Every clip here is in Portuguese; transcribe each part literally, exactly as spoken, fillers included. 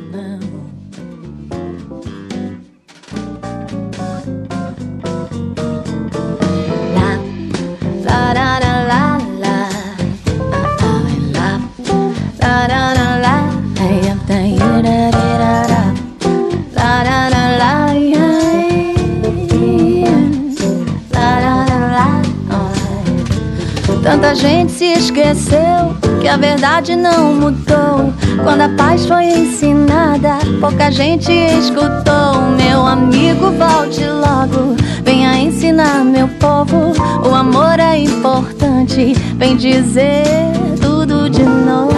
Tanta gente se esqueceu que a verdade não mudou. Quando a paz foi ensinada, pouca gente escutou. Meu amigo, volte logo, venha ensinar meu povo. O amor é importante, vem dizer tudo de novo.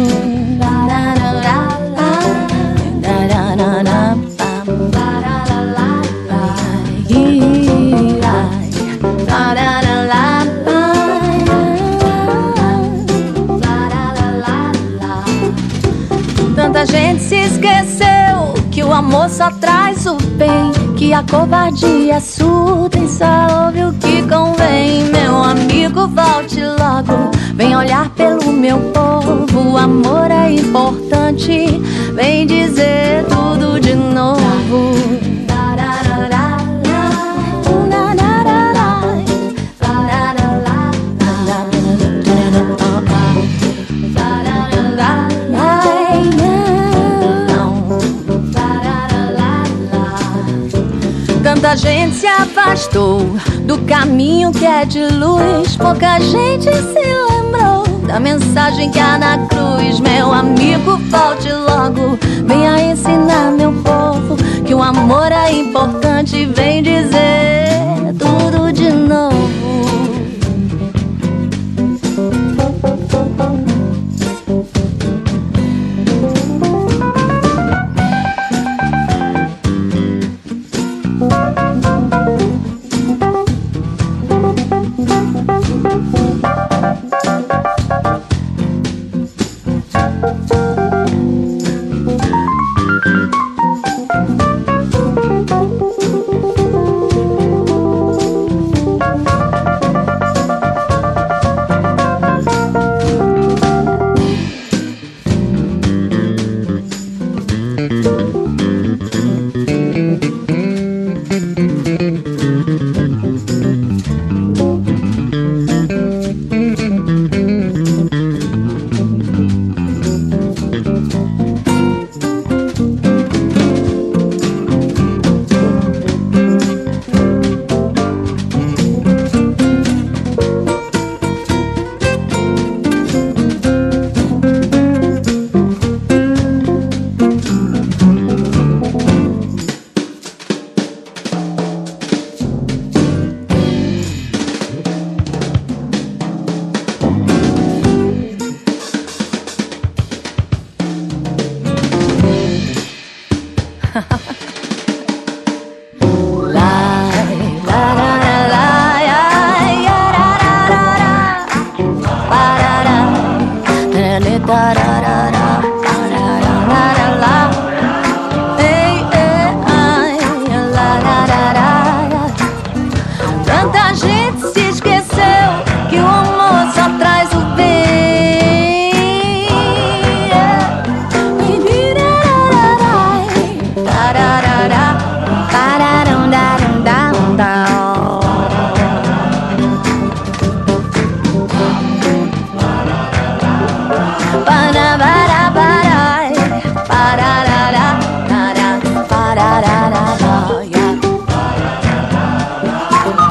Tanta gente se esqueceu que o amor só traz o bem, que a covardia é surda e só ouve o que convém. Meu amigo, volte logo, vem olhar pelo meu povo. O amor é importante, vem dizer tudo de novo. Tanta gente se afastou do caminho que é de luz. Pouca gente se lembrou da mensagem que há na cruz. Meu amigo, volte logo, venha ensinar meu povo que o amor é importante, vem dizer tudo de novo. Tanta gente se esqueceu que o amor só traz o bem.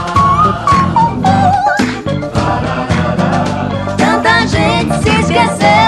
Tanta gente se esqueceu